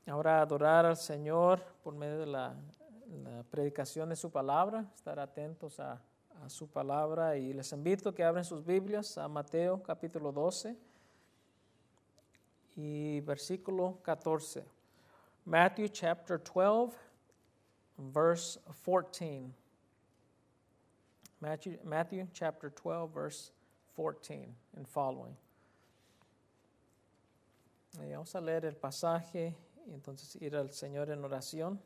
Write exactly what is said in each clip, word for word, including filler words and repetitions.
ahora adorar al Señor por medio de la, la predicación de su palabra, estar atentos a, a su palabra, y les invito a que abran sus Biblias a Mateo capítulo doce y versículo catorce. Matthew chapter twelve, verse fourteen. Matthew, Matthew chapter twelve, verse fourteen and following. Y vamos a leer el pasaje y entonces ir al Señor en oración.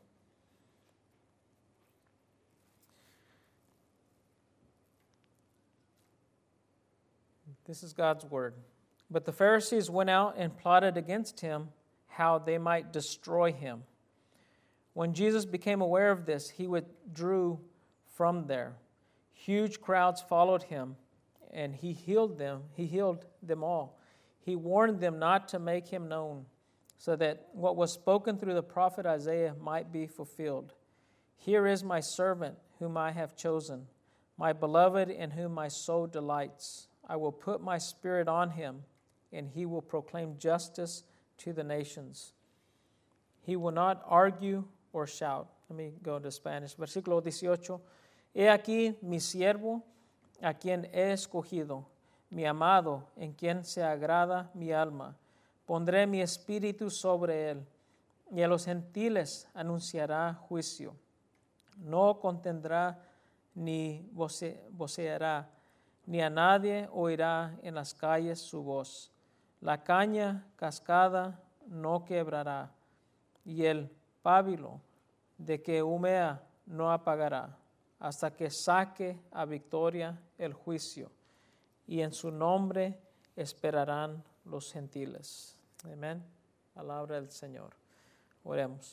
This is God's word. But the Pharisees went out and plotted against him how they might destroy him. When Jesus became aware of this, he withdrew from there. Huge crowds followed him, and he healed them. He healed them all. He warned them not to make him known, so that what was spoken through the prophet Isaiah might be fulfilled. Here is my servant whom I have chosen, my beloved in whom my soul delights. I will put my spirit on him, and he will proclaim justice to the nations. He will not argue or shout. Let me go to Spanish. Versículo dieciocho. He aquí mi siervo, a quien he escogido, mi amado, en quien se agrada mi alma. Pondré mi espíritu sobre él, y a los gentiles anunciará juicio. No contendrá ni voce, voceará, ni a nadie oirá en las calles su voz. La caña cascada no quebrará, y el pábilo de que humea no apagará, hasta que saque a victoria el juicio, y en su nombre esperarán los gentiles. Amén. Palabra del Señor. Oremos.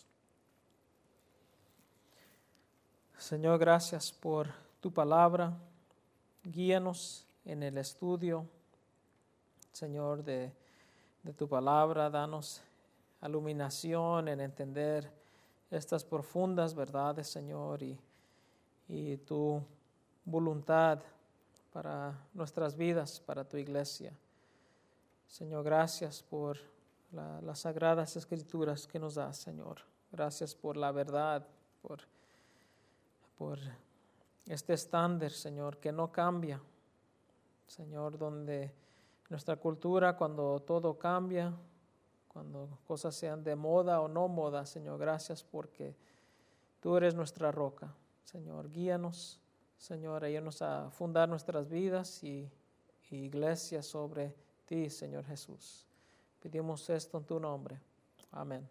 Señor, gracias por tu palabra. Guíanos en el estudio, Señor, de, de tu palabra. Danos iluminación en entender estas profundas verdades, Señor, y, y tu voluntad para nuestras vidas, para tu iglesia. Señor, gracias por la, las sagradas escrituras que nos das, Señor. Gracias por la verdad, por, por este estándar, Señor, que no cambia. Señor, donde nuestra cultura, cuando todo cambia, cuando cosas sean de moda o no moda, Señor, gracias porque tú eres nuestra roca. Señor, guíanos, Señor, ayúdanos a fundar nuestras vidas y, y iglesia sobre ti, Señor Jesús. Pedimos esto en tu nombre. Amén.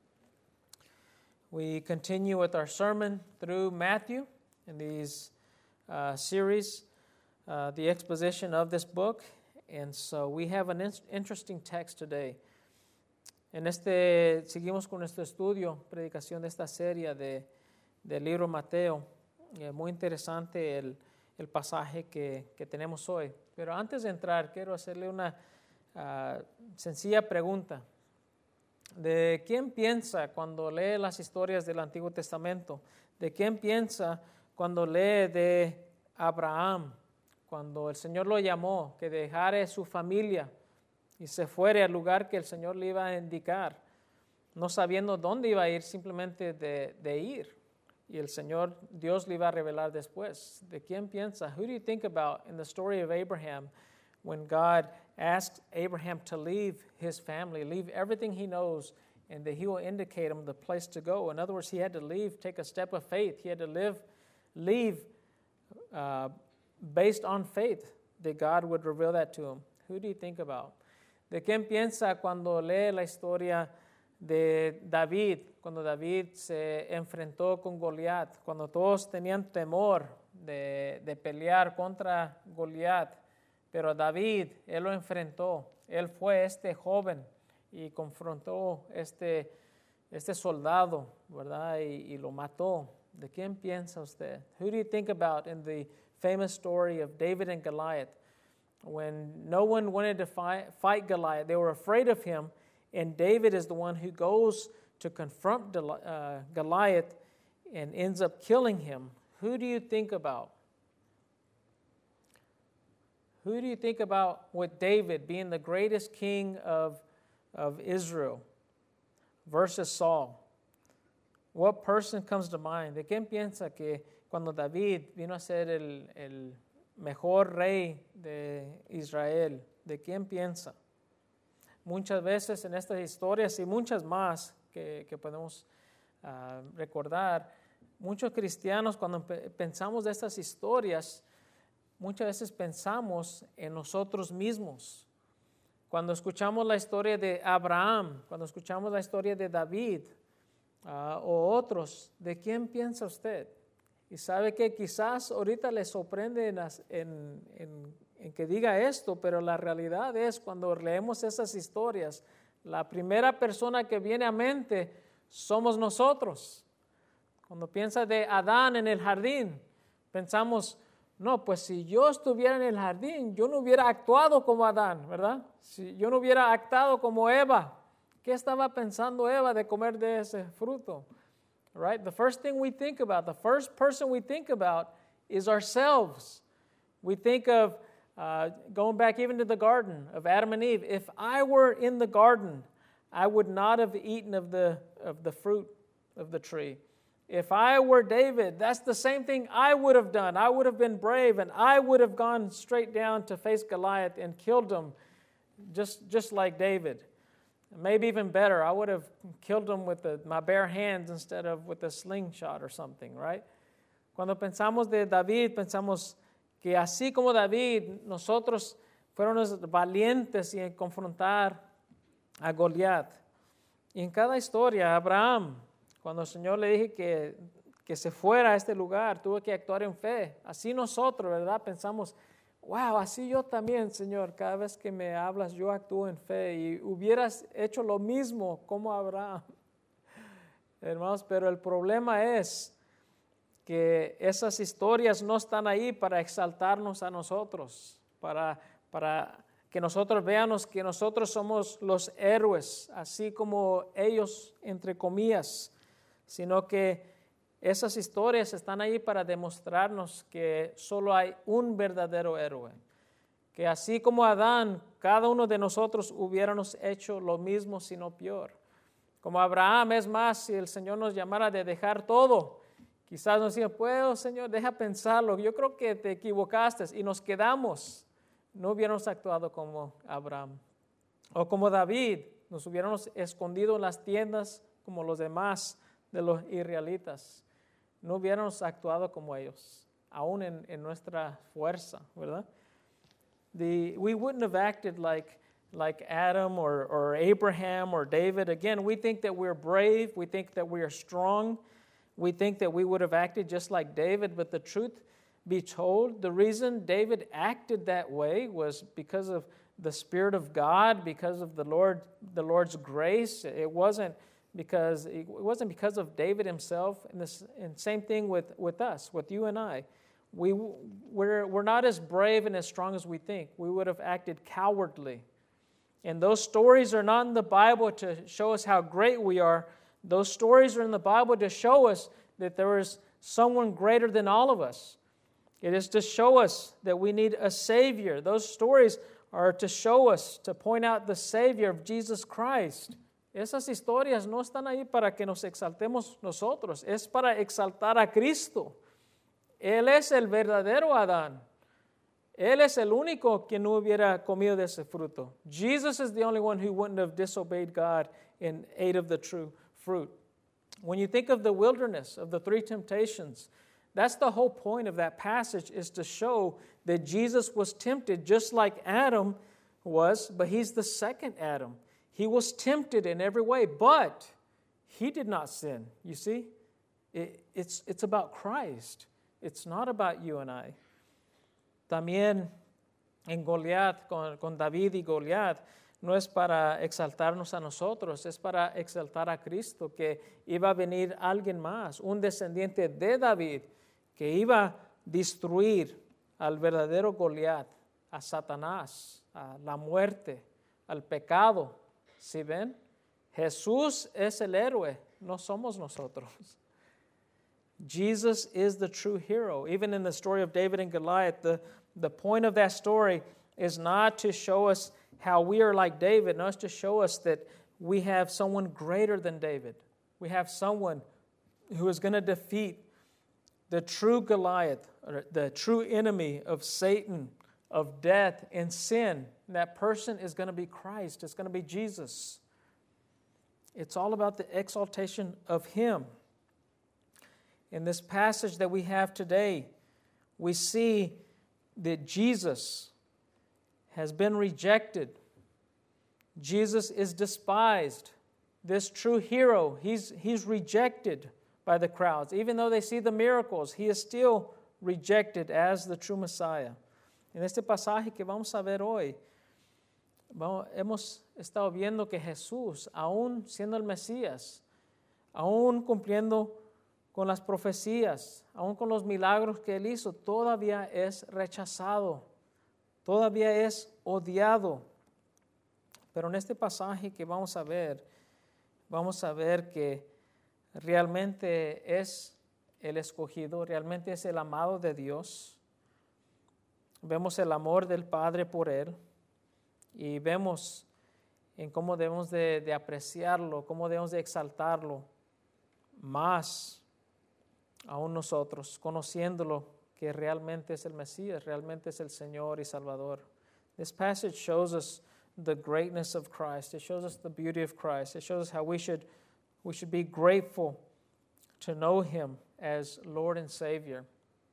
We continue with our sermon through Matthew in these uh, series, uh, the exposition of this book. And so we have an in- interesting text today. En este, seguimos con nuestro estudio, predicación de esta serie de, del libro Mateo. Eh, muy interesante el, el pasaje que, que tenemos hoy. Pero antes de entrar, quiero hacerle una uh, sencilla pregunta. ¿De quién piensa cuando lee las historias del Antiguo Testamento? ¿De quién piensa cuando lee de Abraham? Cuando el Señor lo llamó, que dejara su familia y se fuera al lugar que el Señor le iba a indicar, no sabiendo dónde iba a ir, simplemente de, de ir. Y el Señor, Dios le iba a revelar después. ¿De quién piensa? Who do you think about in the story of Abraham when God asked Abraham to leave his family, leave everything he knows, and that he will indicate him the place to go? In other words, he had to leave, take a step of faith. He had to live, leave uh, based on faith that God would reveal that to him. Who do you think about? ¿De quién piensa cuando lee la historia de David, cuando David se enfrentó con Goliat, cuando todos tenían temor de, de pelear contra Goliat, pero David, él lo enfrentó, él fue este joven y confrontó este, este soldado, ¿verdad? Y, y lo mató. ¿De quién piensa usted? Who do you think about in the famous story of David and Goliath? When no one wanted to fight, fight Goliath, they were afraid of him, and David is the one who goes to confront uh, Goliath and ends up killing him. Who do you think about? Who do you think about with David being the greatest king of, of Israel? versus Saul? What person comes to mind? ¿De quién piensa que cuando David vino a ser el, el mejor rey de Israel, ¿de quién piensa? Muchas veces en estas historias y muchas más que, que podemos uh, recordar, muchos cristianos cuando pe- pensamos de estas historias, muchas veces pensamos en nosotros mismos. Cuando escuchamos la historia de Abraham, cuando escuchamos la historia de David uh, o otros, ¿de quién piensa usted? Y sabe que quizás ahorita le sorprende en, en, en, en que diga esto, pero la realidad es cuando leemos esas historias, la primera persona que viene a mente somos nosotros. Cuando piensa de Adán en el jardín, pensamos, no, pues si yo estuviera en el jardín, yo no hubiera actuado como Adán, ¿verdad? Si yo no hubiera actuado como Eva, ¿qué estaba pensando Eva de comer de ese fruto? Right? The first thing we think about, the first person we think about is ourselves. We think of uh, going back even to the garden of Adam and Eve. If I were in the garden, I would not have eaten of the, of the fruit of the tree. If I were David, that's the same thing I would have done. I would have been brave, and I would have gone straight down to face Goliath and killed him, just, just like David. Maybe even better, I would have killed him with the, my bare hands instead of with a slingshot or something, right? Cuando pensamos de David, pensamos que así como David, nosotros fuéramos valientes en confrontar a Goliat. Y en cada historia, Abraham, cuando el Señor le dije que, que se fuera a este lugar, tuvo que actuar en fe. Así nosotros, ¿verdad? Pensamos, wow, así yo también, Señor, cada vez que me hablas, yo actúo en fe. Y hubieras hecho lo mismo como Abraham. Hermanos, pero el problema es que esas historias no están ahí para exaltarnos a nosotros, para, para que nosotros veamos que nosotros somos los héroes, así como ellos, entre comillas, sino que esas historias están ahí para demostrarnos que solo hay un verdadero héroe, que así como Adán, cada uno de nosotros hubiéramos hecho lo mismo, sino peor. Como Abraham, es más, si el Señor nos llamara de dejar todo, quizás nos diga, pues, Señor, deja pensarlo, yo creo que te equivocaste, y nos quedamos, no hubiéramos actuado como Abraham. O como David, nos hubiéramos escondido en las tiendas como los demás de los israelitas. No hubiéramos actuado como ellos, aún en, en nuestra fuerza, ¿verdad? The, we wouldn't have acted like, like Adam or, or Abraham or David. Again, we think that we're brave. We think that we are strong. We think that we would have acted just like David. But the truth be told, the reason David acted that way was because of the Spirit of God, because of the Lord, the Lord's grace. It wasn't because it wasn't because of David himself. And the and same thing with, with us, with you and I. We, we're, we're not as brave and as strong as we think. We would have acted cowardly. And those stories are not in the Bible to show us how great we are. Those stories are in the Bible to show us that there is someone greater than all of us. It is to show us that we need a Savior. Those stories are to show us, to point out the Savior of Jesus Christ. Esas historias no están ahí para que nos exaltemos nosotros, es para exaltar a Cristo. Él es el verdadero Adán. Él es el único que no hubiera comido de ese fruto. Jesus is the only one who wouldn't have disobeyed God and ate of the true fruit. When you think of the wilderness, of the three temptations, that's the whole point of that passage, is to show that Jesus was tempted just like Adam was, but he's the second Adam. He was tempted in every way, but he did not sin. You see, it, it's, it's about Christ. It's not about you and I. También en Goliat, con, con David y Goliat, no es para exaltarnos a nosotros, es para exaltar a Cristo, que iba a venir alguien más, un descendiente de David, que iba a destruir al verdadero Goliat, a Satanás, a la muerte, al pecado. ¿Sí ven? Jesús es el héroe, no somos nosotros. Jesus is the true hero. Even in the story of David and Goliath, the, the point of that story is not to show us how we are like David, no, it's to show us that we have someone greater than David. We have someone who is going to defeat the true Goliath, or the true enemy of Satan, of death and sin. And that person is going to be Christ. It's going to be Jesus. It's all about the exaltation of Him. In this passage that we have today, we see that Jesus has been rejected. Jesus is despised. This true hero, he's, he's rejected by the crowds. Even though they see the miracles, he is still rejected as the true Messiah. En este pasaje que vamos a ver hoy, vamos, hemos estado viendo que Jesús, aún siendo el Mesías, aún cumpliendo con las profecías, aún con los milagros que Él hizo, todavía es rechazado, todavía es odiado. Pero en este pasaje que vamos a ver, vamos a ver que realmente es el escogido, realmente es el amado de Dios. Vemos el amor del Padre por Él y vemos en cómo debemos de, de apreciarlo, cómo debemos de exaltarlo más aún nosotros, conociéndolo que realmente es el Mesías, realmente es el Señor y Salvador. This passage shows us the greatness of Christ. It shows us the beauty of Christ. It shows us how we should, we should be grateful to know Him as Lord and Savior.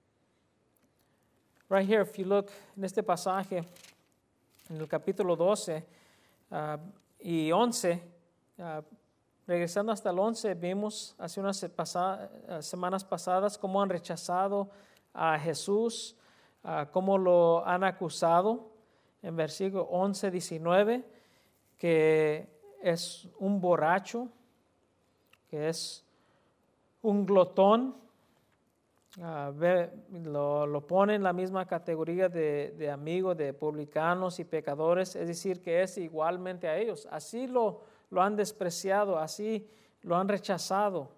Right here, if you look en este pasaje, en el capítulo doce uh, y once, uh, regresando hasta el once, vimos hace unas pasa, uh, semanas pasadas cómo han rechazado a Jesús, uh, cómo lo han acusado. En versículo once, diecinueve, que es un borracho, que es un glotón. Uh, ve, lo, lo pone en la misma categoría de, de amigo de publicanos y pecadores, es decir, que es igualmente a ellos. Así lo, lo han despreciado, así lo han rechazado.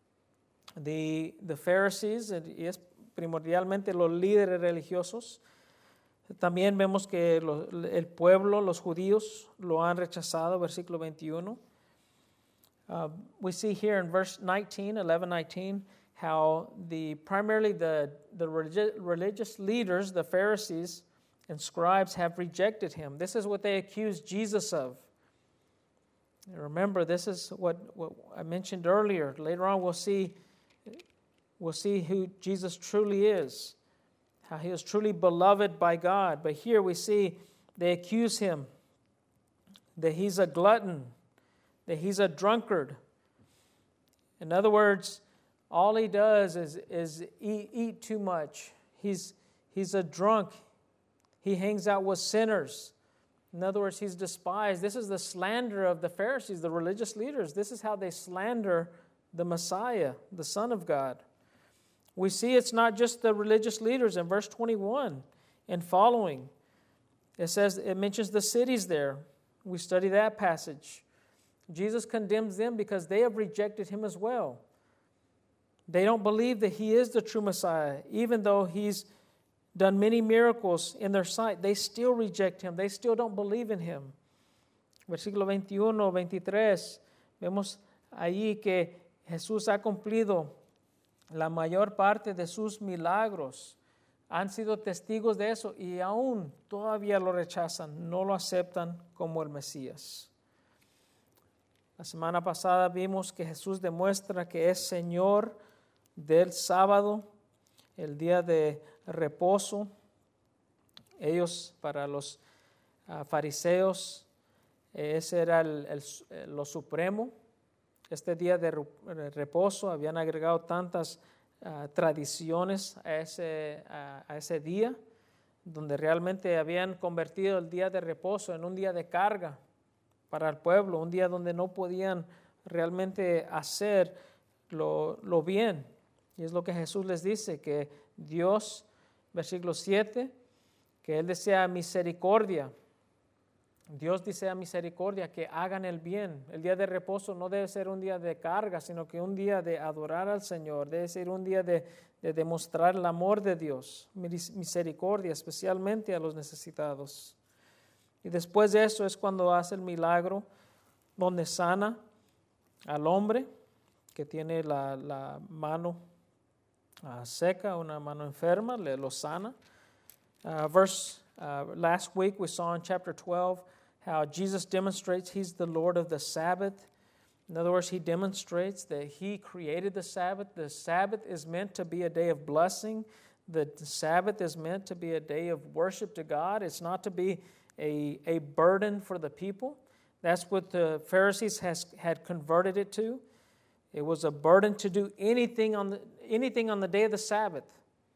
The, the Pharisees, y es primordialmente los líderes religiosos. También vemos que lo, el pueblo, los judíos, lo han rechazado, versículo veintiuno. Uh, we see here in verse nineteen, eleven, nineteen, how the primarily the, the religi- religious leaders, the Pharisees and scribes, have rejected him. This is what they accused Jesus of. And remember, this is what, what I mentioned earlier. Later on, we'll see, we'll see who Jesus truly is, how he is truly beloved by God. But here we see they accuse him that he's a glutton, that he's a drunkard. In other words, all he does is, is eat, eat too much. He's, he's a drunk. He hangs out with sinners. In other words, he's despised. This is the slander of the Pharisees, the religious leaders. This is how they slander the Messiah, the Son of God. We see it's not just the religious leaders. In verse twenty-one and following, it says, it mentions the cities there. We study that passage. Jesus condemns them because they have rejected him as well. They don't believe that he is the true Messiah. Even though he's done many miracles in their sight, they still reject him. They still don't believe in him. Versículo veintiuno, veintitrés, vemos allí que Jesús ha cumplido la mayor parte de sus milagros. Han sido testigos de eso y aún todavía lo rechazan, no lo aceptan como el Mesías. La semana pasada vimos que Jesús demuestra que es Señor del sábado, el día de reposo. Ellos, para los uh, fariseos, ese era el, el, lo supremo. Este día de reposo habían agregado tantas uh, tradiciones a ese, a, a ese día, donde realmente habían convertido el día de reposo en un día de carga para el pueblo, un día donde no podían realmente hacer lo, lo bien. Y es lo que Jesús les dice, que Dios, versículo siete, que Él desea misericordia. Dios desea misericordia, que hagan el bien. El día de reposo no debe ser un día de carga, sino que un día de adorar al Señor. Debe ser un día de, de demostrar el amor de Dios, misericordia, especialmente a los necesitados. Y después de eso es cuando hace el milagro donde sana al hombre que tiene la, la mano uh, seca, una mano enferma, le lo sana. Uh, verse uh, last week we saw in chapter twelve how Jesus demonstrates he's the Lord of the Sabbath. In other words, he demonstrates that he created the Sabbath. The Sabbath is meant to be a day of blessing. The Sabbath is meant to be a day of worship to God. It's not to be a, a burden for the people. That's what the Pharisees has, had converted it to. It was a burden to do anything on the, anything on the day of the Sabbath.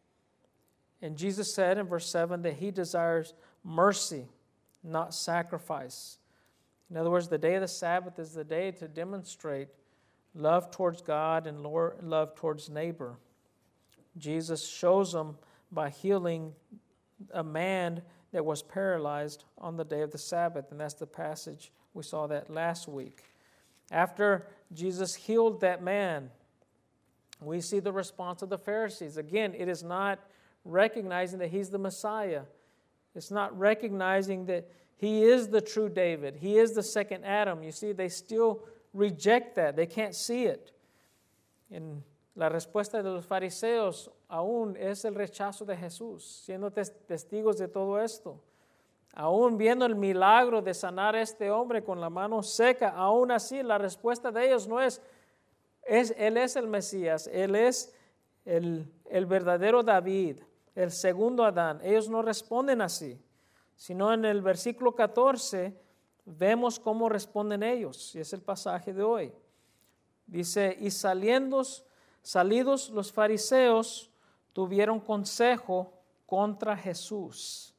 And Jesus said in verse seven that he desires mercy, not sacrifice. In other words, the day of the Sabbath is the day to demonstrate love towards God and love towards neighbor. Jesus shows them by healing a man that was paralyzed on the day of the Sabbath, and that's the passage we saw that last week. After Jesus healed that man, we see the response of the Pharisees. Again, it is not recognizing that he's the Messiah. It's not recognizing that he is the true David. He is the second Adam. You see, they still reject that. They can't see it. En la respuesta de los fariseos aún es el rechazo de Jesús, siendo testigos de todo esto. Aún viendo el milagro de sanar a este hombre con la mano seca, aún así la respuesta de ellos no es, es Él es el Mesías, Él es el, el verdadero David, el segundo Adán. Ellos no responden así. Sino en el versículo catorce vemos cómo responden ellos, y es el pasaje de hoy. Dice, y saliendo, salidos los fariseos tuvieron consejo contra Jesús.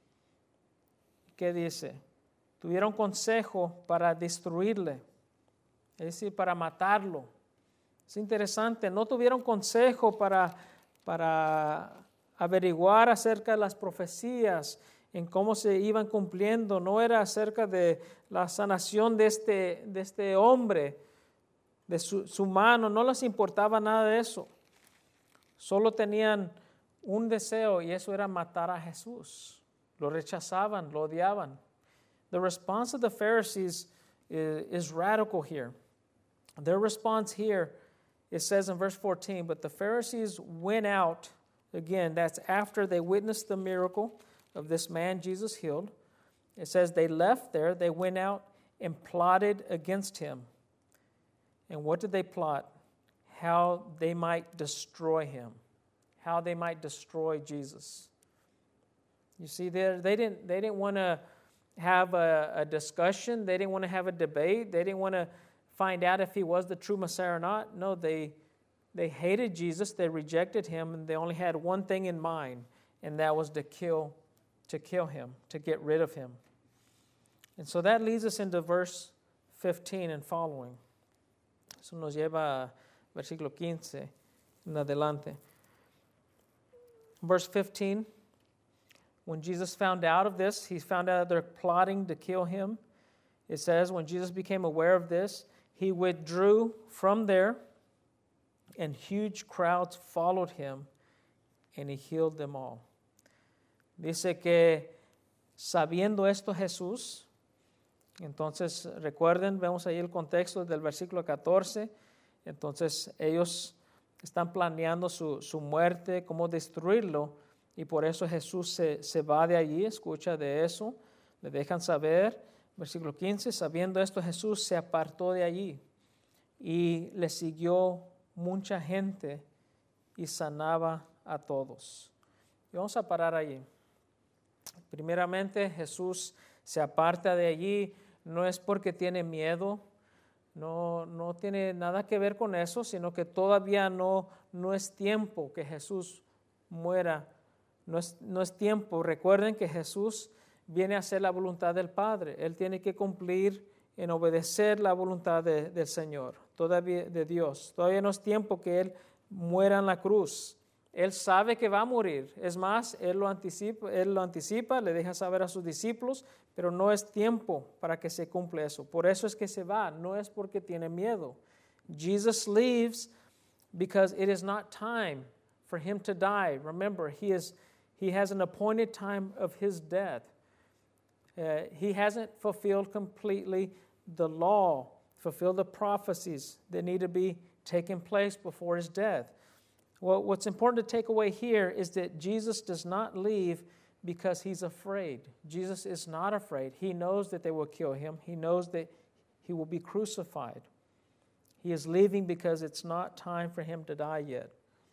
¿Qué dice? Tuvieron consejo para destruirle, es decir, para matarlo. Es interesante, no tuvieron consejo para, para averiguar acerca de las profecías, en cómo se iban cumpliendo, no era acerca de la sanación de este, de este hombre, de su, su mano, no les importaba nada de eso. Solo tenían un deseo y eso era matar a Jesús. Lo rechazaban, lo odiaban. The response of the Pharisees is, is radical here. Their response here, it says in verse fourteen, but the Pharisees went out, again, that's after they witnessed the miracle of this man Jesus healed. It says they left there, they went out and plotted against him. And what did they plot? How they might destroy him. How they might destroy Jesus. You see, they didn't, they didn't want to have a, a discussion. They didn't want to have a debate. They didn't want to find out if he was the true Messiah or not. No, they, they hated Jesus. They rejected him, and they only had one thing in mind, and that was to kill to kill him, to get rid of him. And so that leads us into verse fifteen and following. Eso nos lleva a versículo quince en adelante. Verse fifteen, when Jesus found out of this, he found out they're plotting to kill him. It says, when Jesus became aware of this, he withdrew from there, and huge crowds followed him, and he healed them all. Dice que sabiendo esto Jesús, entonces recuerden, vemos ahí el contexto del versículo catorce, entonces ellos están planeando su, su muerte, cómo destruirlo, y por eso Jesús se, se va de allí, escucha de eso, le dejan saber, versículo quince, sabiendo esto Jesús se apartó de allí y le siguió mucha gente y sanaba a todos. Y vamos a parar allí. Primeramente, Jesús se aparta de allí, no es porque tiene miedo, no, no tiene nada que ver con eso, sino que todavía no, no es tiempo que Jesús muera, no es, no es tiempo. Recuerden que Jesús viene a hacer la voluntad del Padre, Él tiene que cumplir en obedecer la voluntad de, del Señor, todavía de Dios. Todavía no es tiempo que Él muera en la cruz. Él sabe que va a morir. Es más, Él lo anticipa, Él lo anticipa, le deja saber a sus discípulos, pero no es tiempo para que se cumpla eso. Por eso es que se va, no es porque tiene miedo. Jesus leaves because it is not time for him to die. Remember, he is he has an appointed time of his death. Uh, he hasn't fulfilled completely the law, fulfill the prophecies that need to be taking place before his death. Well, what's important to take away here is that Jesus does not leave because he's afraid. Jesus is not afraid. He knows that they will kill him. He knows that he will be crucified. He is leaving because it's not time for him to die yet.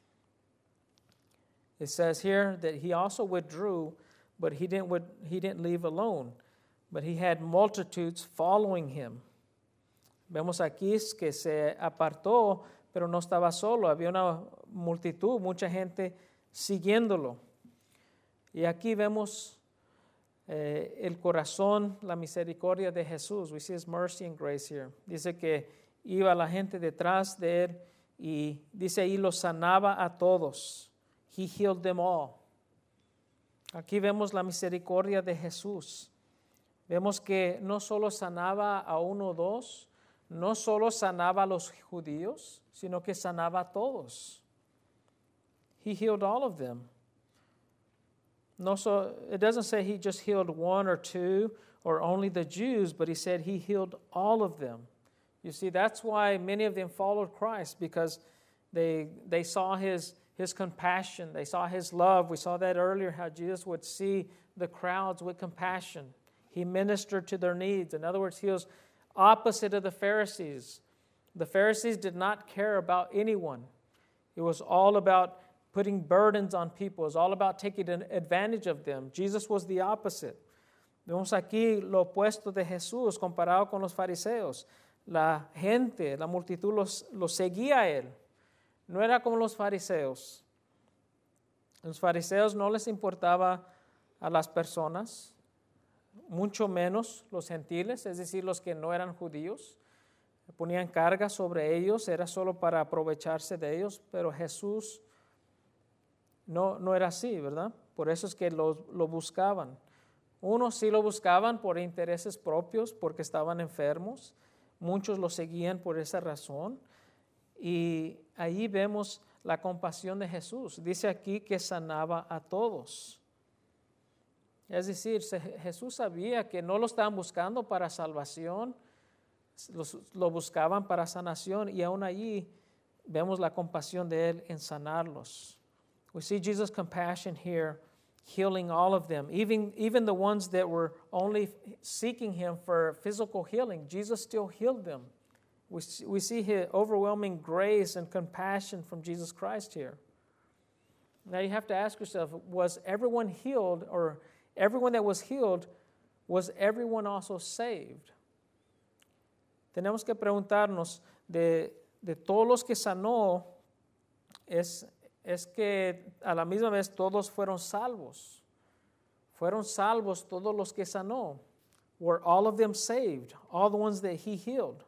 It says here that he also withdrew, but he didn't, he didn't leave alone. But he had multitudes following him. Vemos aquí que se apartó, pero no estaba solo. Había una multitud, mucha gente siguiéndolo. Y aquí vemos eh, el corazón, la misericordia de Jesús. We see his mercy and grace here. Dice que iba la gente detrás de él y dice ahí los sanaba a todos. He healed them all. Aquí vemos la misericordia de Jesús. Vemos que no solo sanaba a uno o dos, no solo sanaba a los judíos, sino que sanaba a todos. He healed all of them. No, so it doesn't say he just healed one or two or only the Jews, but he said he healed all of them. You see, that's why many of them followed Christ, because they they saw his his compassion, they saw his love. We saw that earlier, how Jesus would see the crowds with compassion. He ministered to their needs. In other words, he was opposite of the Pharisees. The Pharisees did not care about anyone. It was all about putting burdens on people. It was all about taking advantage of them. Jesus was the opposite. Vemos aquí lo opuesto de Jesús comparado con los fariseos. La gente, la multitud los, los seguía a él. No era como los fariseos. Los fariseos no les importaba a las personas, mucho menos los gentiles, es decir, los que no eran judíos. Ponían carga sobre ellos, era solo para aprovecharse de ellos, pero Jesús no, no era así, ¿verdad? Por eso es que lo, lo buscaban. Unos sí lo buscaban por intereses propios, porque estaban enfermos. Muchos lo seguían por esa razón. Y ahí vemos la compasión de Jesús. Dice aquí que sanaba a todos. Es decir, Jesús sabía que no lo estaban buscando para salvación, los, lo buscaban para sanación, y aún allí vemos la compasión de él en sanarlos. We see Jesus' compassion here, healing all of them, even, even the ones that were only seeking him for physical healing. Jesus still healed them. We see, we see his overwhelming grace and compassion from Jesus Christ here. Now you have to ask yourself, was everyone healed, or everyone that was healed, was everyone also saved? Tenemos que preguntarnos, de, de todos los que sanó, es, es que a la misma vez todos fueron salvos. Fueron salvos todos los que sanó. Were all of them saved? All the ones that he healed?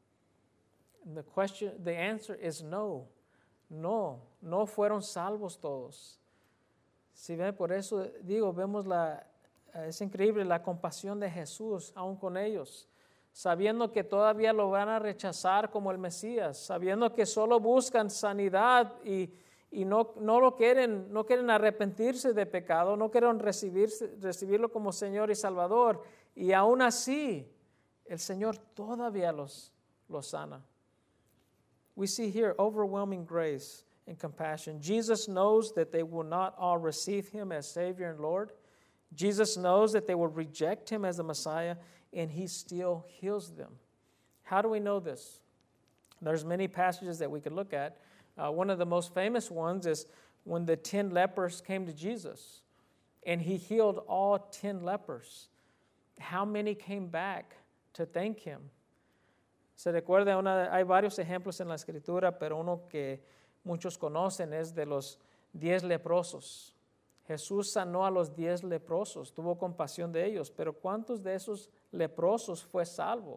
And the question, the answer is no. No, no fueron salvos todos. Si ven, por eso digo, vemos la, es increíble la compasión de Jesús aún con ellos, sabiendo que todavía lo van a rechazar como el Mesías, sabiendo que solo buscan sanidad y, y no, no lo quieren, no quieren arrepentirse de pecado, no quieren recibirse, recibirlo como Señor y Salvador, y aún así el Señor todavía los, los sana. We see here overwhelming grace and compassion. Jesus knows that they will not all receive him as Savior and Lord. Jesus knows that they will reject him as the Messiah, and he still heals them. How do we know this? There's many passages that we could look at. Uh, one of the most famous ones is when the ten lepers came to Jesus, and he healed all ten lepers. How many came back to thank him? Se recuerda, una, hay varios ejemplos en la Escritura, pero uno que muchos conocen es de los diez leprosos. Jesús sanó a los diez leprosos, tuvo compasión de ellos, pero ¿cuántos de esos leprosos fue salvo?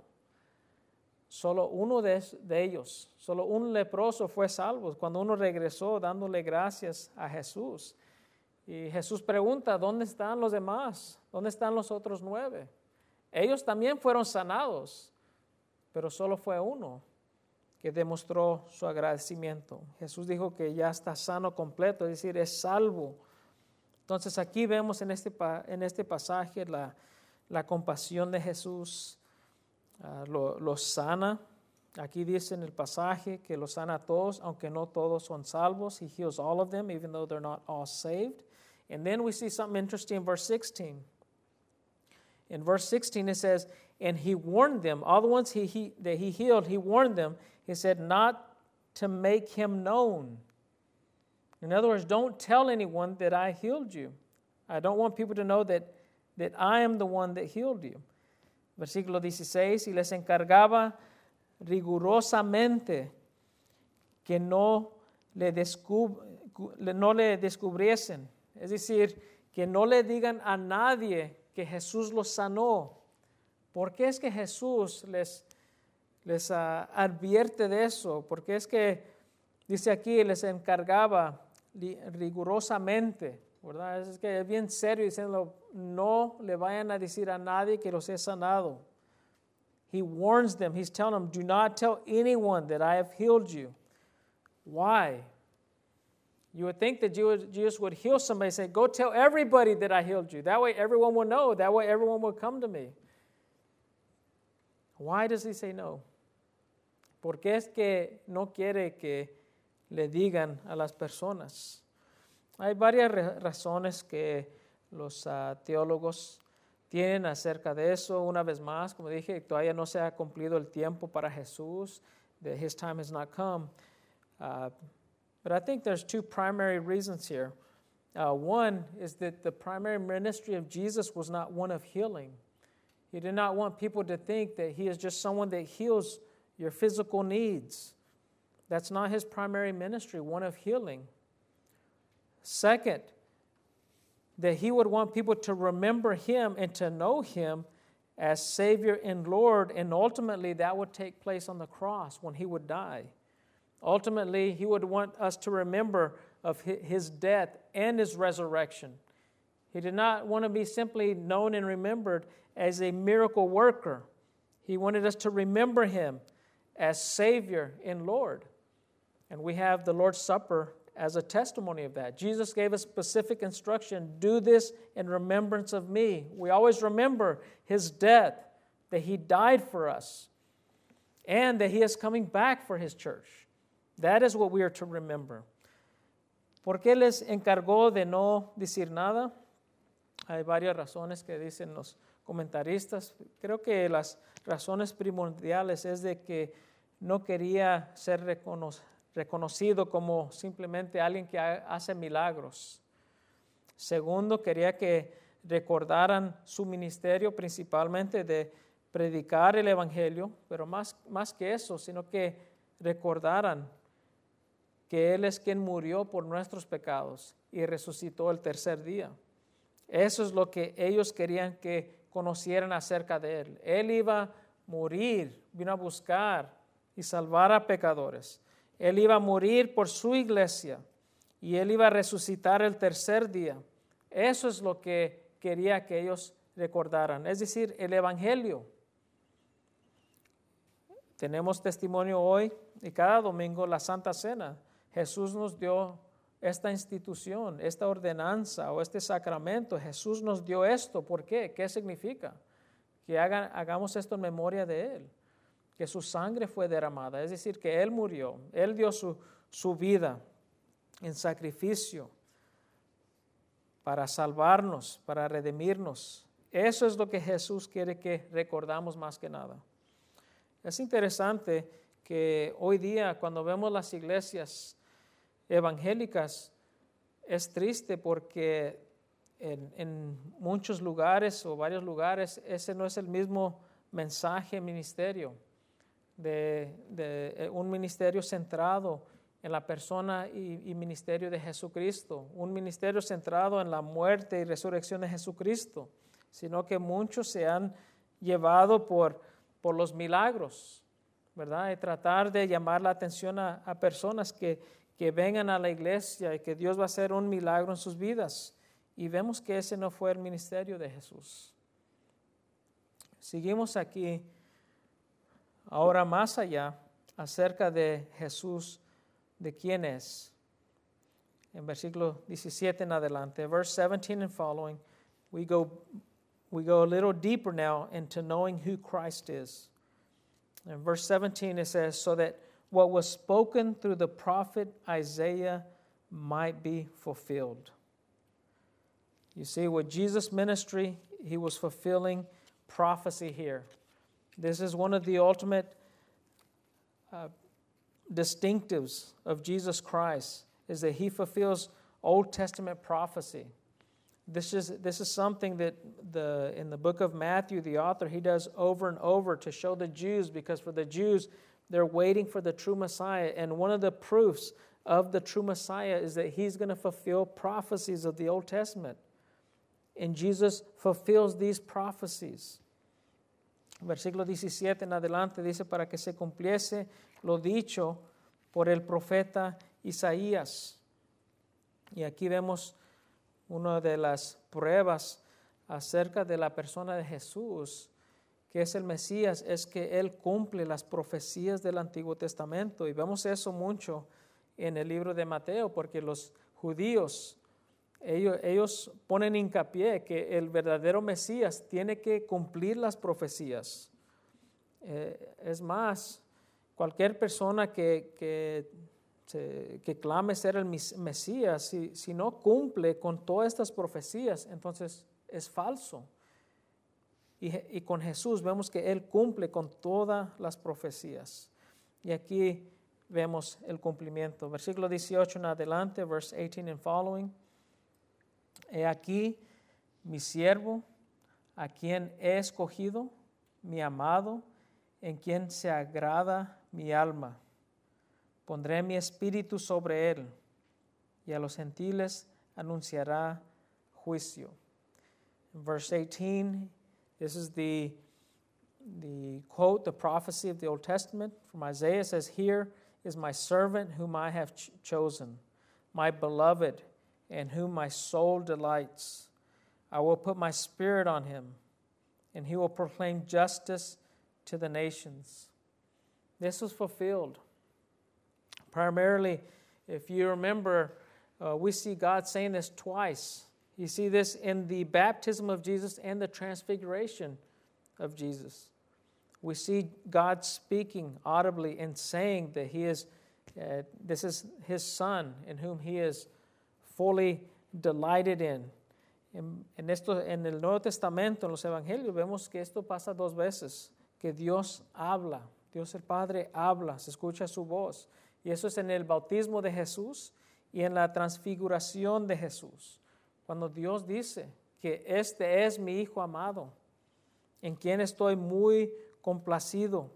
Solo uno de, de ellos, solo un leproso fue salvo cuando uno regresó dándole gracias a Jesús. Y Jesús pregunta, ¿dónde están los demás? ¿Dónde están los otros nueve? Ellos también fueron sanados, pero solo fue uno que demostró su agradecimiento. Jesús dijo que ya está sano completo, es decir, es salvo. Entonces aquí vemos en este, en este pasaje la, la compasión de Jesús. uh, lo, los sana. Aquí dice en el pasaje que los sana a todos, aunque no todos son salvos. He heals all of them, even though they're not all saved. And then we see something interesting in verse sixteen. In verse sixteen it says, and he warned them, all the ones he, he, that he healed, he warned them. He said, not to make him known. In other words, don't tell anyone that I healed you. I don't want people to know that, that I am the one that healed you. Versículo dieciséis, y les encargaba rigurosamente que no le, descub- no le descubriesen. Es decir, que no le digan a nadie que Jesús los sanó. ¿Por qué es que Jesús les, les uh, advierte de eso? Porque es que, dice aquí, les encargaba rigurosamente, ¿verdad? Es que es bien serio diciendo, no le vayan a decir a nadie que los he sanado. He warns them, he's telling them, do not tell anyone that I have healed you. Why? You would think that Jesus would heal somebody and say, go tell everybody that I healed you. That way everyone will know. That way everyone will come to me. Why does he say no? ¿Por qué es que no quiere que le digan a las personas? Hay varias razones que los uh, teólogos tienen acerca de eso. Una vez más, como dije, todavía no se ha cumplido el tiempo para Jesús. That his time has not come. Uh, But I think there's two primary reasons here. Uh, one is that the primary ministry of Jesus was not one of healing. He did not want people to think that he is just someone that heals your physical needs. That's not his primary ministry, one of healing. Second, that he would want people to remember him and to know him as Savior and Lord, and ultimately that would take place on the cross when he would die. Ultimately, he would want us to remember of his death and his resurrection. He did not want to be simply known and remembered as a miracle worker. He wanted us to remember him as Savior and Lord. And we have the Lord's Supper as a testimony of that. Jesus gave us specific instruction, do this in remembrance of me. We always remember his death, that he died for us, and that he is coming back for his church. That is what we are to remember. ¿Por qué les encargó de no decir nada? Hay varias razones que dicen los comentaristas. Creo que las razones primordiales es de que no quería ser recono- reconocido como simplemente alguien que hace milagros. Segundo, quería que recordaran su ministerio principalmente de predicar el evangelio, pero más, más que eso, sino que recordaran que Él es quien murió por nuestros pecados y resucitó el tercer día. Eso es lo que ellos querían que conocieran acerca de Él. Él iba a morir, vino a buscar y salvar a pecadores. Él iba a morir por su iglesia y Él iba a resucitar el tercer día. Eso es lo que quería que ellos recordaran, es decir, el Evangelio. Tenemos testimonio hoy y cada domingo la Santa Cena. Jesús nos dio esta institución, esta ordenanza o este sacramento. Jesús nos dio esto. ¿Por qué? ¿Qué significa? Que hagan, hagamos esto en memoria de Él. Que su sangre fue derramada. Es decir, que Él murió. Él dio su, su vida en sacrificio para salvarnos, para redimirnos. Eso es lo que Jesús quiere que recordamos más que nada. Es interesante que hoy día cuando vemos las iglesias evangélicas es triste porque en, en muchos lugares o varios lugares ese no es el mismo mensaje ministerio de, de un ministerio centrado en la persona y, y ministerio de Jesucristo, un ministerio centrado en la muerte y resurrección de Jesucristo, sino que muchos se han llevado por, por los milagros, ¿verdad? Y tratar de llamar la atención a, a personas que, que vengan a la iglesia y que Dios va a hacer un milagro en sus vidas. Y vemos que ese no fue el ministerio de Jesús. Seguimos aquí, ahora más allá, acerca de Jesús, de quién es. En versículo diecisiete en adelante, verse seventeen and following, we go, we go a little deeper now into knowing who Christ is. In verse seventeen it says, so that what was spoken through the prophet Isaiah might be fulfilled. You see, with Jesus' ministry, he was fulfilling prophecy here. This is one of the ultimate uh, distinctives of Jesus Christ, is that he fulfills Old Testament prophecy. This is this is something that the in the book of Matthew, the author, he does over and over to show the Jews, because for the Jews, they're waiting for the true Messiah. And one of the proofs of the true Messiah is that he's going to fulfill prophecies of the Old Testament. And Jesus fulfills these prophecies. Versículo diecisiete en adelante dice, para que se cumpliese lo dicho por el profeta Isaías. Y aquí vemos una de las pruebas acerca de la persona de Jesús, que es el Mesías, es que Él cumple las profecías del Antiguo Testamento. Y vemos eso mucho en el libro de Mateo, porque los judíos, ellos, ellos ponen hincapié que el verdadero Mesías tiene que cumplir las profecías. Eh, es más, cualquier persona que... que que clame ser el Mesías, si, si no cumple con todas estas profecías, entonces es falso. Y, y con Jesús vemos que Él cumple con todas las profecías. Y aquí vemos el cumplimiento. Versículo dieciocho en adelante, verse eighteen and following. He aquí mi siervo, a quien he escogido, mi amado, en quien se agrada mi alma. Pondré mi espíritu sobre él, y a los gentiles anunciará juicio. In verse eighteen, this is the, the quote, the prophecy of the Old Testament from Isaiah. It says, here is my servant whom I have ch- chosen, my beloved, in whom my soul delights. I will put my spirit on him, and he will proclaim justice to the nations. This was fulfilled. Primarily, if you remember, uh, we see God saying this twice. You see this in the baptism of Jesus and the transfiguration of Jesus. We see God speaking audibly and saying that He is, uh, this is His Son in whom He is fully delighted in. En, en, esto, en el Nuevo Testamento, en los Evangelios, vemos que esto pasa dos veces, que Dios habla, Dios el Padre habla, se escucha su voz. Y eso es en el bautismo de Jesús y en la transfiguración de Jesús. Cuando Dios dice que este es mi Hijo amado, en quien estoy muy complacido.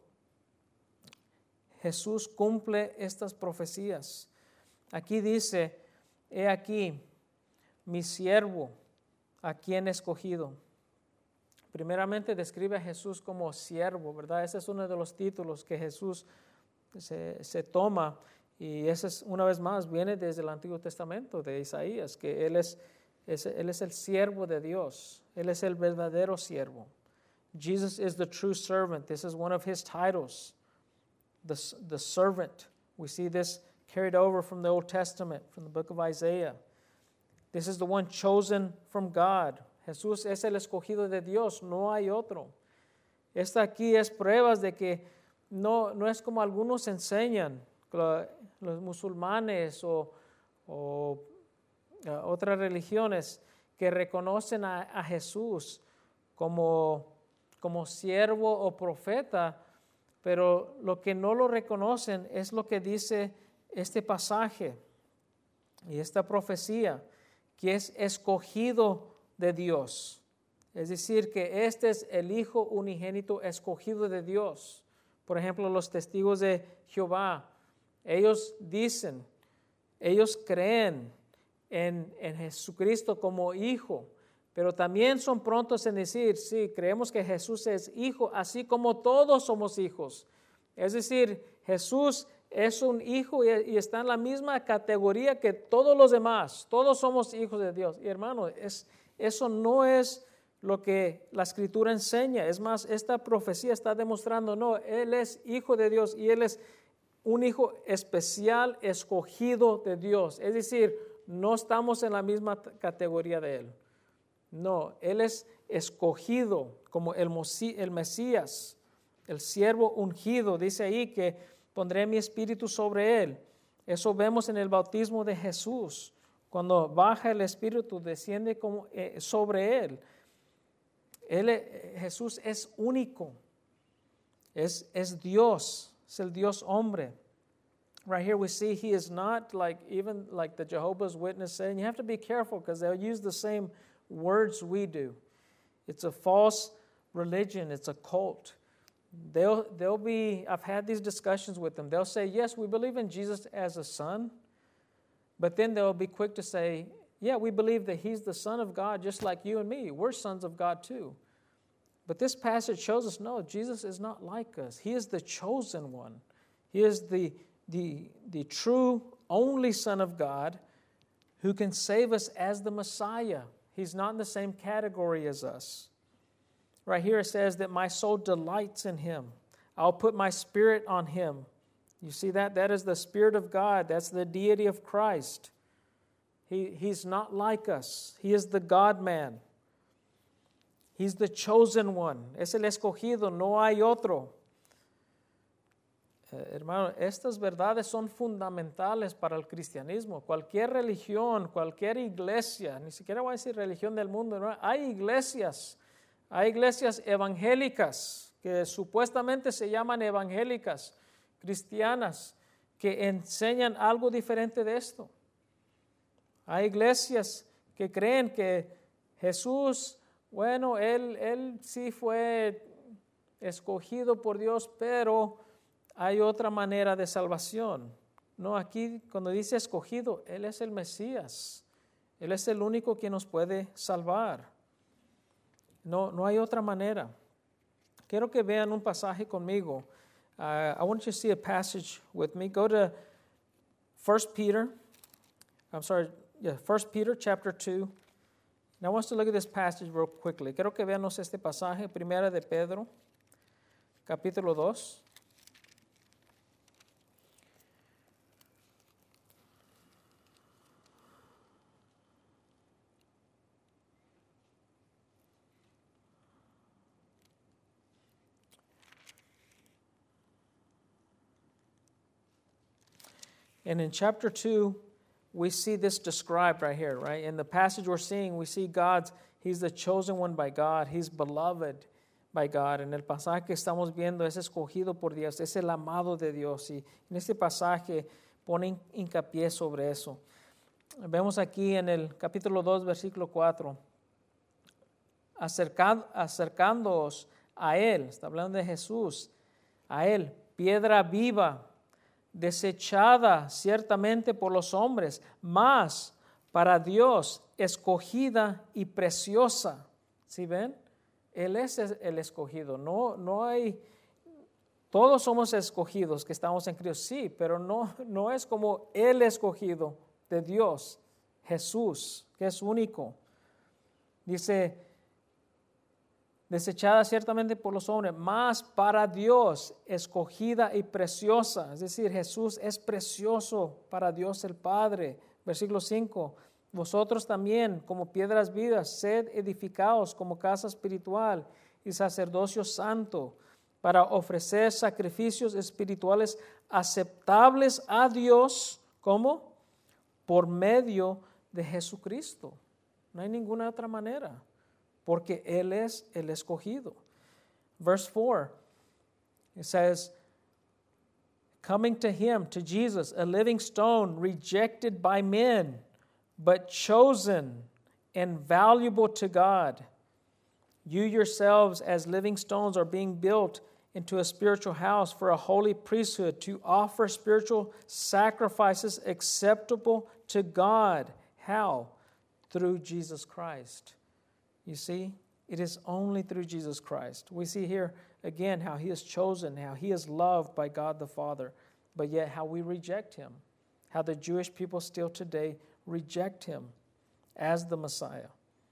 Jesús cumple estas profecías. Aquí dice, he aquí mi siervo, a quien he escogido. Primeramente describe a Jesús como siervo, ¿verdad? Ese es uno de los títulos que Jesús Se, se toma, y ese es, una vez más, viene desde el Antiguo Testamento de Isaías, que él es, es, él es el siervo de Dios, Él es el verdadero siervo. Jesus is the true servant. This is one of his titles, the, the servant. We see this carried over from the Old Testament, from the book of Isaiah. This is the one chosen from God. Jesús es el escogido de Dios, no hay otro. Esta aquí es pruebas de que No, no es como algunos enseñan, los musulmanes o, o uh, otras religiones que reconocen a, a Jesús como, como siervo o profeta, pero lo que no lo reconocen es lo que dice este pasaje y esta profecía, que es escogido de Dios. Es decir, que este es el Hijo unigénito escogido de Dios. Por ejemplo, los testigos de Jehová, ellos dicen, ellos creen en, en Jesucristo como Hijo, pero también son prontos en decir, sí, creemos que Jesús es Hijo, así como todos somos hijos. Es decir, Jesús es un Hijo y, y está en la misma categoría que todos los demás. Todos somos hijos de Dios. Y hermano, es, eso no es lo que la Escritura enseña. Es más, esta profecía está demostrando, no, Él es Hijo de Dios y Él es un Hijo especial, escogido de Dios. Es decir, no estamos en la misma categoría de Él. No, Él es escogido como el, el Mesías, el siervo ungido, dice ahí que pondré mi espíritu sobre él. Eso vemos en el bautismo de Jesús. Cuando baja el espíritu, desciende como, eh, sobre él. Él, eh, Jesús es único. Es, es Dios. Es el Dios hombre. Right here we see he is not like even like the Jehovah's Witness saying. You have to be careful because they'll use the same words we do. It's a false religion. It's a cult. They'll, they'll be, I've had these discussions with them. They'll say, yes, we believe in Jesus as a son. But then they'll be quick to say, yeah, we believe that he's the Son of God just like you and me. We're sons of God too. But this passage shows us, no, Jesus is not like us. He is the chosen one. He is the, the, the true, only Son of God who can save us as the Messiah. He's not in the same category as us. Right here it says that my soul delights in him. I'll put my spirit on him. You see that? That is the Spirit of God. That's the deity of Christ. He, he's not like us. He is the God-man. He's the chosen one. Es el escogido. No hay otro. Eh, hermano, estas verdades son fundamentales para el cristianismo. Cualquier religión, cualquier iglesia, ni siquiera voy a decir religión del mundo, ¿no? Hay iglesias, hay iglesias evangélicas que supuestamente se llaman evangélicas, cristianas, que enseñan algo diferente de esto. Hay iglesias que creen que Jesús, bueno, él, él sí fue escogido por Dios, pero hay otra manera de salvación. No, aquí cuando dice escogido, Él es el Mesías. Él es el único que nos puede salvar. No, no hay otra manera. Quiero que vean un pasaje conmigo. Uh, I want you to see a passage with me. Go to First Peter. I'm sorry, yeah, First Peter chapter two. And I want us to look at this passage real quickly. Quiero que veamos este pasaje, Primera de Pedro, capítulo dos. And in chapter two, we see this described right here, right? In the passage we're seeing, we see God's, He's the chosen one by God. He's beloved by God. En el pasaje que estamos viendo es escogido por Dios, es el amado de Dios. Y en este pasaje pone hincapié sobre eso. Vemos aquí en el capítulo dos, versículo cuatro. Acercad, acercándoos a Él, está hablando de Jesús, a Él, piedra viva, desechada ciertamente por los hombres, mas para Dios escogida y preciosa. ¿Sí ven? Él es el escogido. No, no hay, todos somos escogidos que estamos en Cristo, sí, pero no, no es como el escogido de Dios, Jesús, que es único. Dice, desechada ciertamente por los hombres, mas para Dios escogida y preciosa. Es decir, Jesús es precioso para Dios el Padre. Versículo cinco, vosotros también, como piedras vivas, sed edificados como casa espiritual y sacerdocio santo, para ofrecer sacrificios espirituales aceptables a Dios, ¿cómo? Por medio de Jesucristo. No hay ninguna otra manera. Porque Él es el escogido. Verse four, it says, coming to Him, to Jesus, a living stone rejected by men, but chosen and valuable to God. You yourselves as living stones are being built into a spiritual house for a holy priesthood to offer spiritual sacrifices acceptable to God. How? Through Jesus Christ. You see, it is only through Jesus Christ. We see here again how He is chosen, how He is loved by God the Father, but yet how we reject Him, how the Jewish people still today reject Him as the Messiah.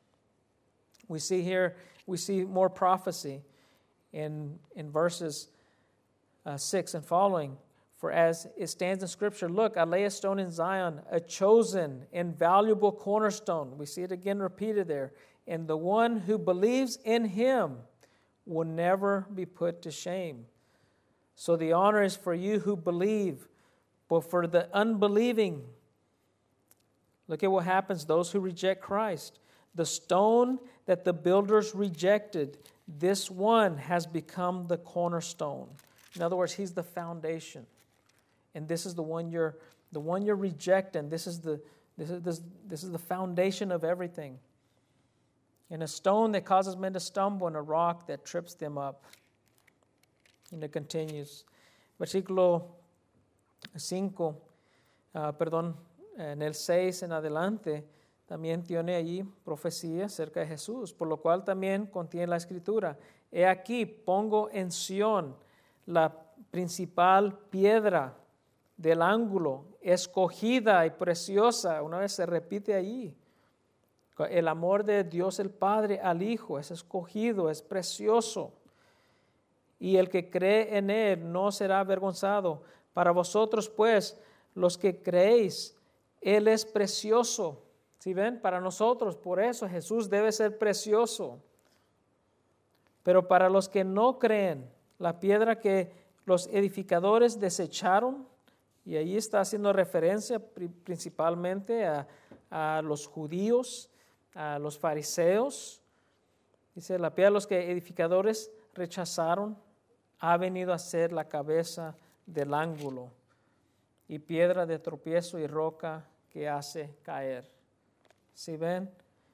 We see here, we see more prophecy in, in verses uh, six and following. For as it stands in Scripture, look, I lay a stone in Zion, a chosen and valuable cornerstone. We see it again repeated there. And the one who believes in Him will never be put to shame. So the honor is for you who believe, but for the unbelieving, look at what happens, those who reject Christ. The stone that the builders rejected, this one has become the cornerstone. In other words, he's the foundation. And this is the one you're the one you're rejecting. This is the this is this, this is the foundation of everything. And a stone that causes men to stumble, and a rock that trips them up. And it continues. Versículo cinco, uh, perdón, en el seis en adelante, también tiene allí profecía acerca de Jesús, por lo cual también contiene la Escritura. He aquí, pongo en Sión la principal piedra del ángulo, escogida y preciosa. Una vez se repite allí. El amor de Dios el Padre al Hijo es escogido, es precioso. Y el que cree en Él no será avergonzado. Para vosotros, pues, los que creéis, Él es precioso. ¿Sí ven? Para nosotros, por eso Jesús debe ser precioso. Pero para los que no creen, la piedra que los edificadores desecharon, y ahí está haciendo referencia principalmente a, a los judíos, a los fariseos. Dice, la piedra de los que edificadores rechazaron ha venido a ser la cabeza del ángulo y piedra de tropiezo y roca que hace caer. ¿Sí ven?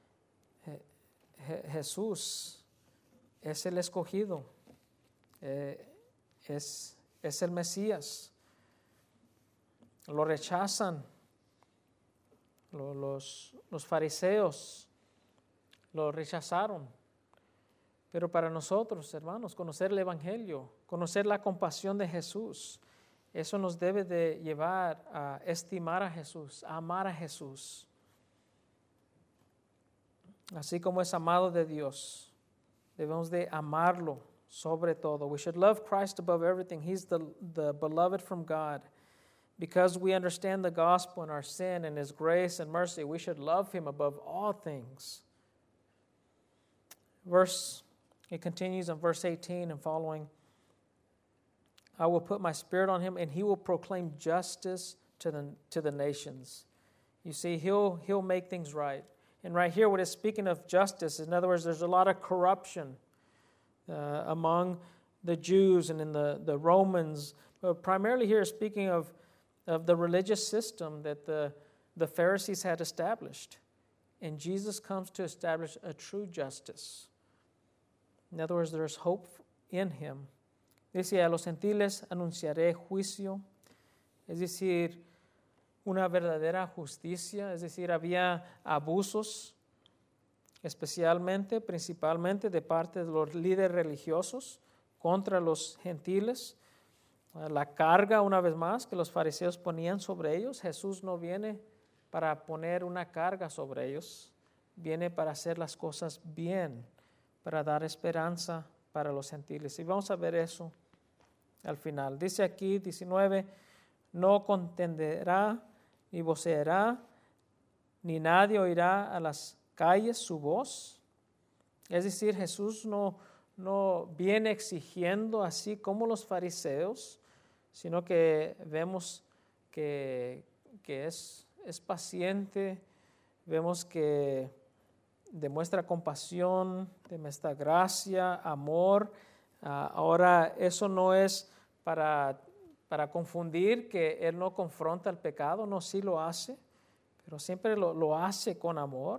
Je- Jesús es el escogido, eh, es, es el Mesías. Lo rechazan lo- los, los fariseos, lo rechazaron. Pero para nosotros, hermanos, conocer el Evangelio, conocer la compasión de Jesús, eso nos debe de llevar a estimar a Jesús, a amar a Jesús. Así como es amado de Dios, debemos de amarlo sobre todo. We should love Christ above everything. He's the, the beloved from God. Because we understand the gospel and our sin and His grace and mercy, we should love Him above all things. Verse, it continues in verse eighteen and following. I will put my spirit on him, and he will proclaim justice to the to the nations. You see, he'll he'll make things right. And right here, what it's speaking of justice, in other words, there's a lot of corruption uh, among the Jews and in the, the Romans. But primarily here, speaking of, of the religious system that the, the Pharisees had established. And Jesus comes to establish a true justice. In other words, there's hope in Him. Dice, a los gentiles anunciaré juicio, es decir, una verdadera justicia, es decir, había abusos, especialmente, principalmente de parte de los líderes religiosos contra los gentiles. La carga, una vez más, que los fariseos ponían sobre ellos, Jesús no viene para poner una carga sobre ellos, viene para hacer las cosas bien, para dar esperanza para los gentiles. Y vamos a ver eso al final. Dice aquí, diecinueve, no contenderá ni voceará, ni nadie oirá a las calles su voz. Es decir, Jesús no, no viene exigiendo así como los fariseos, sino que vemos que, que es, es paciente, vemos que demuestra compasión, demuestra gracia, amor. Uh, ahora, eso no es para, para confundir que Él no confronta el pecado, no, sí lo hace, pero siempre lo, lo hace con amor.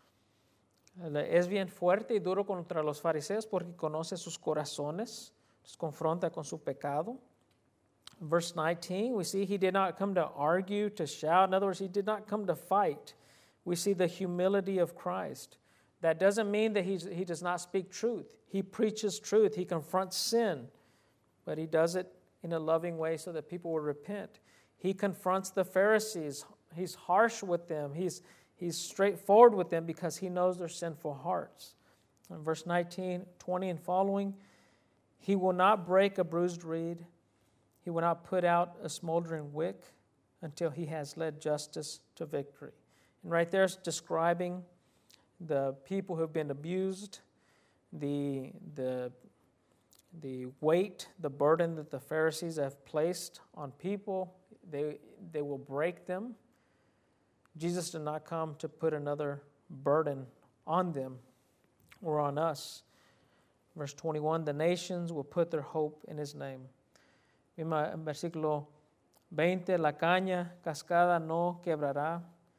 Es bien fuerte y duro contra los fariseos porque conoce sus corazones, los confronta con su pecado. Verse nineteen, we see He did not come to argue, to shout. In other words, He did not come to fight. We see the humility of Christ. That doesn't mean that he's, He does not speak truth. He preaches truth. He confronts sin, but He does it in a loving way so that people will repent. He confronts the Pharisees. He's harsh with them. He's, he's straightforward with them because He knows their sinful hearts. In verse nineteen, twenty and following, He will not break a bruised reed. He will not put out a smoldering wick until He has led justice to victory. And right there it's describing the people who have been abused, the, the, the weight, the burden that the Pharisees have placed on people, they, they will break them. Jesus did not come to put another burden on them or on us. Verse twenty-one, the nations will put their hope in his name. Misma en versículo veinte, la caña cascada no quebrará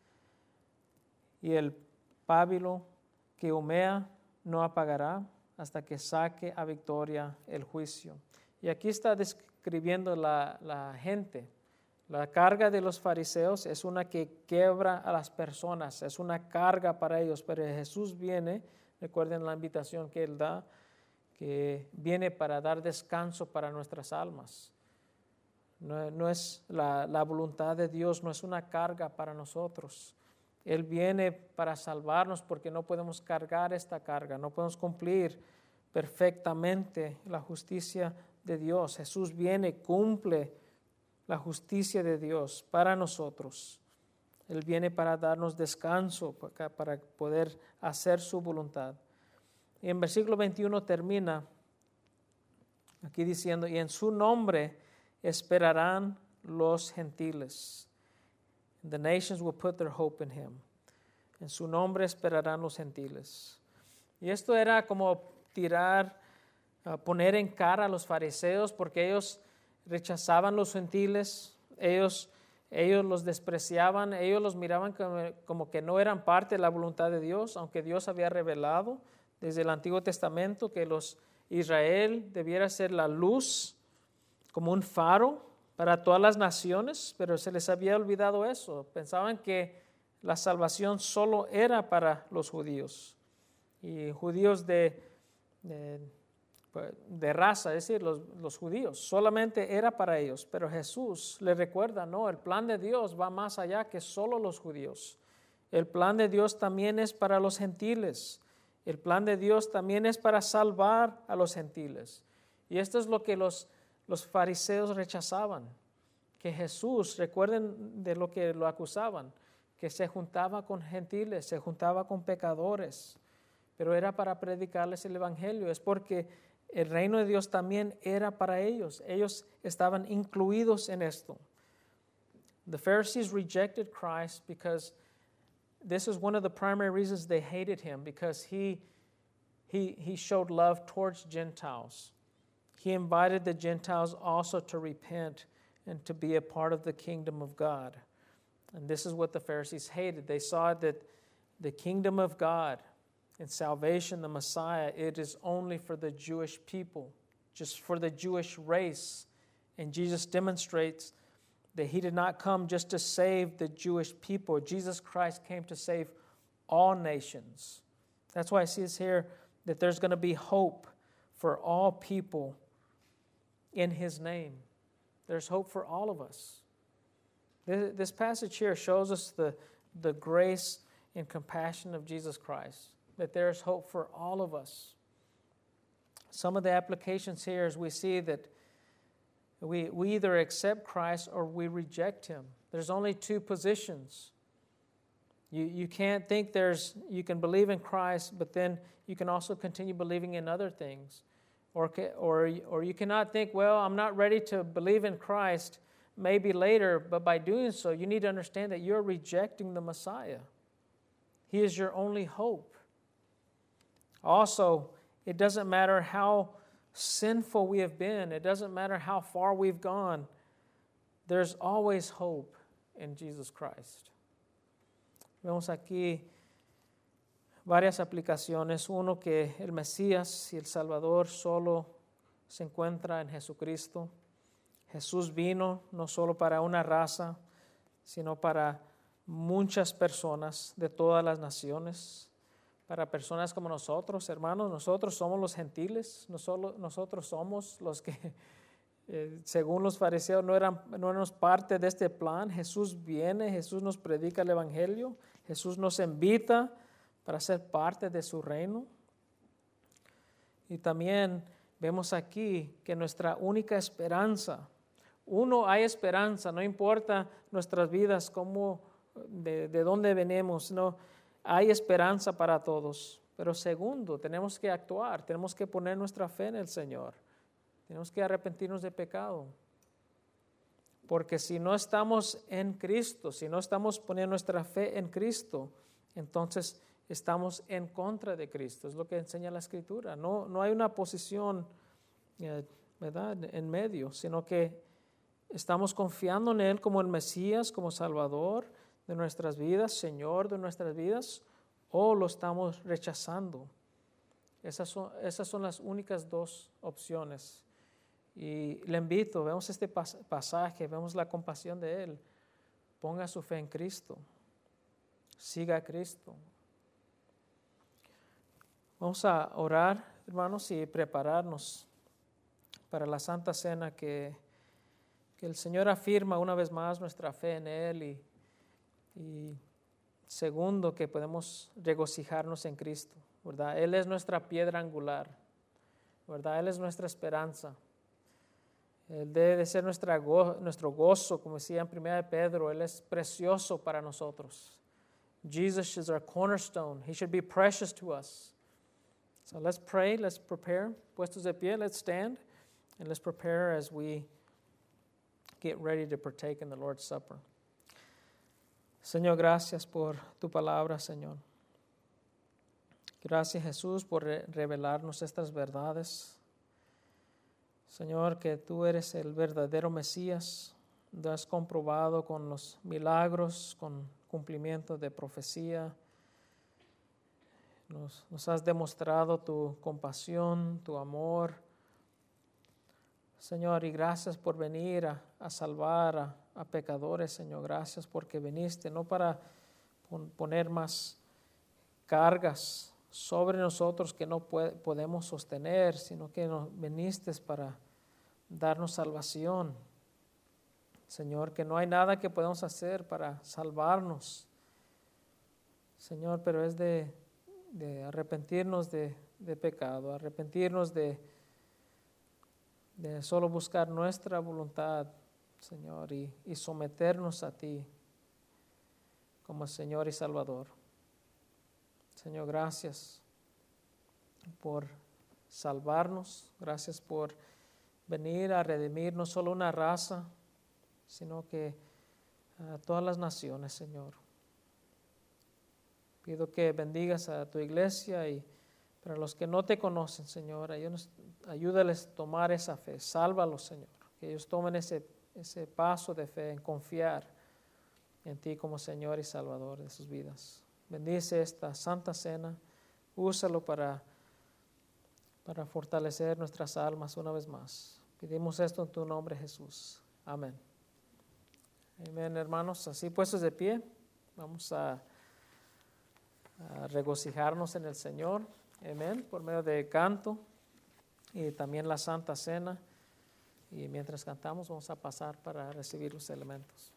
y el pábilo que humea no apagará hasta que saque a victoria el juicio. Y aquí está describiendo la, la gente. La carga de los fariseos es una que quiebra a las personas, es una carga para ellos, pero Jesús viene, recuerden la invitación que Él da, que viene para dar descanso para nuestras almas. No, no es la, la voluntad de Dios, no es una carga para nosotros. Él viene para salvarnos porque no podemos cargar esta carga, no podemos cumplir perfectamente la justicia de Dios. Jesús viene, cumple la justicia de Dios para nosotros. Él viene para darnos descanso, para, para poder hacer su voluntad. Y en versículo veintiuno termina aquí diciendo, y en su nombre esperarán los gentiles. The nations will put their hope in him. En su nombre esperarán los gentiles. Y esto era como tirar, uh, poner en cara a los fariseos, porque ellos rechazaban los gentiles, ellos, ellos los despreciaban, ellos los miraban como, como que no eran parte de la voluntad de Dios, aunque Dios había revelado desde el Antiguo Testamento que los Israel debiera ser la luz como un faro para todas las naciones, pero se les había olvidado eso. Pensaban que la salvación solo era para los judíos y judíos de, de, de raza, es decir, los, los judíos, solamente era para ellos. Pero Jesús les recuerda, no, el plan de Dios va más allá que solo los judíos. El plan de Dios también es para los gentiles. El plan de Dios también es para salvar a los gentiles. Y esto es lo que los, los fariseos rechazaban. Que Jesús, recuerden de lo que lo acusaban, que se juntaba con gentiles, se juntaba con pecadores, pero era para predicarles el evangelio. Es porque el reino de Dios también era para ellos. Ellos estaban incluidos en esto. The Pharisees rejected Christ because this is one of the primary reasons they hated him, because he, he, he showed love towards Gentiles. He invited the Gentiles also to repent and to be a part of the kingdom of God. And this is what the Pharisees hated. They saw that the kingdom of God and salvation, the Messiah, it is only for the Jewish people, just for the Jewish race. And Jesus demonstrates that he did not come just to save the Jewish people. Jesus Christ came to save all nations. That's why it says here that there's going to be hope for all people in his name. There's hope for all of us. This, this passage here shows us the, the grace and compassion of Jesus Christ, that there's hope for all of us. Some of the applications here is we see that we, we either accept Christ or we reject him. There's only two positions. You, you can't think there's, you can believe in Christ, but then you can also continue believing in other things. Or, or, or you cannot think, well, I'm not ready to believe in Christ, maybe later, but by doing so, you need to understand that you're rejecting the Messiah. He is your only hope. Also, it doesn't matter how sinful we have been, it doesn't matter how far we've gone, there's always hope in Jesus Christ. Vemos aquí varias aplicaciones. Uno, que el Mesías y el Salvador solo se encuentra en Jesucristo. Jesús vino no solo para una raza, sino para muchas personas de todas las naciones, para personas como nosotros, hermanos. Nosotros somos los gentiles, nosotros, nosotros somos los que, eh, según los fariseos, no, eran, no éramos parte de este plan. Jesús viene, Jesús nos predica el Evangelio, Jesús nos invita para ser parte de su reino. Y también vemos aquí que nuestra única esperanza, uno, hay esperanza, no importa nuestras vidas, cómo, de, de dónde venimos, no, hay esperanza para todos. Pero segundo, tenemos que actuar, tenemos que poner nuestra fe en el Señor. Tenemos que arrepentirnos de pecado. Porque si no estamos en Cristo, si no estamos poniendo nuestra fe en Cristo, entonces estamos en contra de Cristo. Es lo que enseña la Escritura. No, no hay una posición, eh, ¿verdad?, en medio, sino que estamos confiando en Él como el Mesías, como Salvador de nuestras vidas, Señor de nuestras vidas, o lo estamos rechazando. Esas son, esas son las únicas dos opciones. Y le invito, vemos este pas- pasaje, vemos la compasión de Él. Ponga su fe en Cristo. Siga a Cristo. Vamos a orar, hermanos, y prepararnos para la Santa Cena, que, que el Señor afirma una vez más nuestra fe en Él y, y segundo, que podemos regocijarnos en Cristo, ¿verdad? Él es nuestra piedra angular, ¿verdad? Él es nuestra esperanza. Él debe de ser nuestra go- nuestro gozo, como decía en primera de Pedro. Él es precioso para nosotros. Jesus is our cornerstone. He should be precious to us. So let's pray, let's prepare. Puestos de pie, let's stand, and let's prepare as we get ready to partake in the Lord's Supper. Señor, gracias por tu palabra, Señor. Gracias, Jesús, por re- revelarnos estas verdades. Señor, que tú eres el verdadero Mesías. Lo has comprobado con los milagros, con cumplimiento de profecía. Nos, nos has demostrado tu compasión, tu amor. Señor, y gracias por venir a, a salvar a, a pecadores, Señor. Gracias porque viniste, no para pon, poner más cargas sobre nosotros que no puede, podemos sostener, sino que nos viniste para darnos salvación. Señor, que no hay nada que podamos hacer para salvarnos, Señor, pero es de, de arrepentirnos de, de pecado, arrepentirnos de, de solo buscar nuestra voluntad, Señor, y, y someternos a ti como Señor y Salvador. Señor, gracias por salvarnos, gracias por venir a redimir no solo una raza, sino que a todas las naciones, Señor. Pido que bendigas a tu iglesia y para los que no te conocen, Señor, ayúdales a tomar esa fe, sálvalos, Señor, que ellos tomen ese, ese paso de fe en confiar en ti como Señor y Salvador de sus vidas. Bendice esta Santa Cena, úsalo para, para fortalecer nuestras almas una vez más. Pedimos esto en tu nombre, Jesús. Amén. Amén, hermanos. Así puestos de pie, vamos a, a regocijarnos en el Señor. Amén. Por medio de canto y también la Santa Cena. Y mientras cantamos, vamos a pasar para recibir los elementos.